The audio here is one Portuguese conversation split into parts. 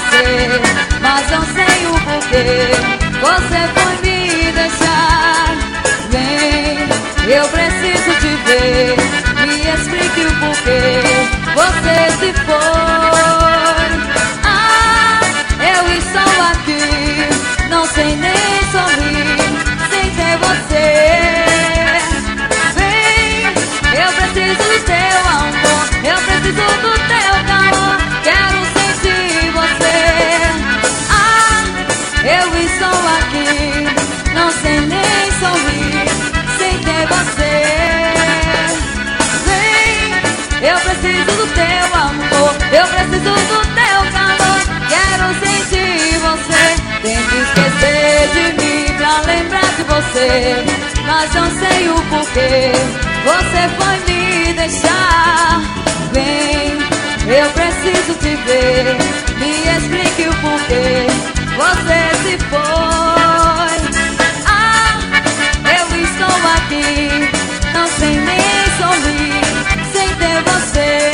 você, mas não sei o porquê. Você foi me deixar. Vem, eu preciso te ver. Me explique o porquê você se foi. Ah, eu estou aqui, não sei nem sorrir sem ter você. Vem, eu preciso do teu amor, eu preciso do teu calor. Quero sentir você. Ah, eu estou aqui, não sei nem sorrir sem ter você. Vem, eu preciso do teu amor, eu preciso do teu calor. Quero sentir você. Tento esquecer de mim pra lembrar de você, mas não sei o porquê você foi me deixar. Vem, eu preciso te ver. Me explique o porquê você se foi. Ah, eu estou aqui, não sei nem sorrir sem ter você.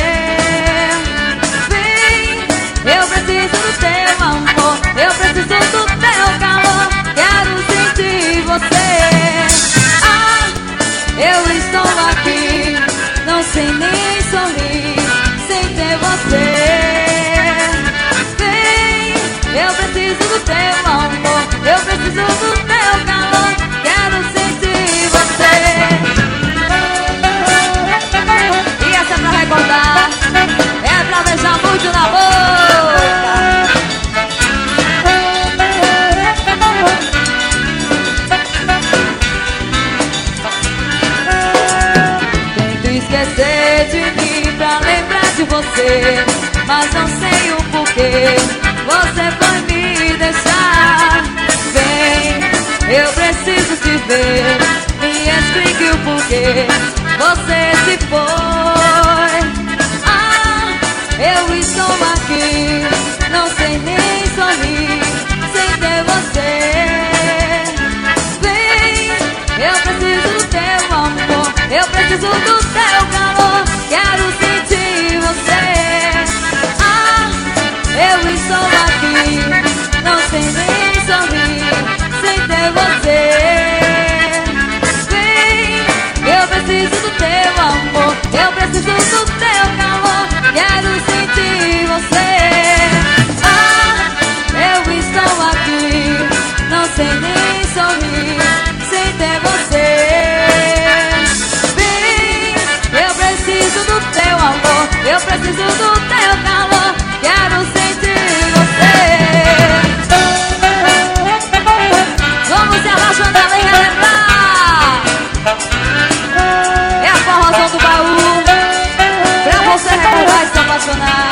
Vem, eu preciso do teu amor, eu preciso do teu calor. Quero sentir você. Ah, eu estou aqui, não sei nem sorrir sem ter você. Vem, eu preciso do teu amor, eu preciso do teu calor. Quero sentir você. E essa é pra recordar, é pra beijar muito na boca. Tento esquecer de mim pra lembrar de você, mas não sei o porquê você foi me deixar. Vem, eu preciso te ver. Me explique o porquê você se foi. Ah, eu estou aqui, não sei nem sorrir sem ter você. Vem, eu preciso do teu amor, eu preciso do teu calor. Quero sentir você. Ah, eu estou aqui, não sei nem sorrir sem ter você. Vem, eu preciso do teu amor, eu preciso do teu calor. Quero sentir você. Ah, eu estou aqui, não sei nem sorrir sem ter você. Vem, eu preciso do teu amor, eu preciso do teu calor. Quero sentir você. Vamos se apaixonar e relembrar. É a forrozão do baú, pra você recordar e se apaixonar.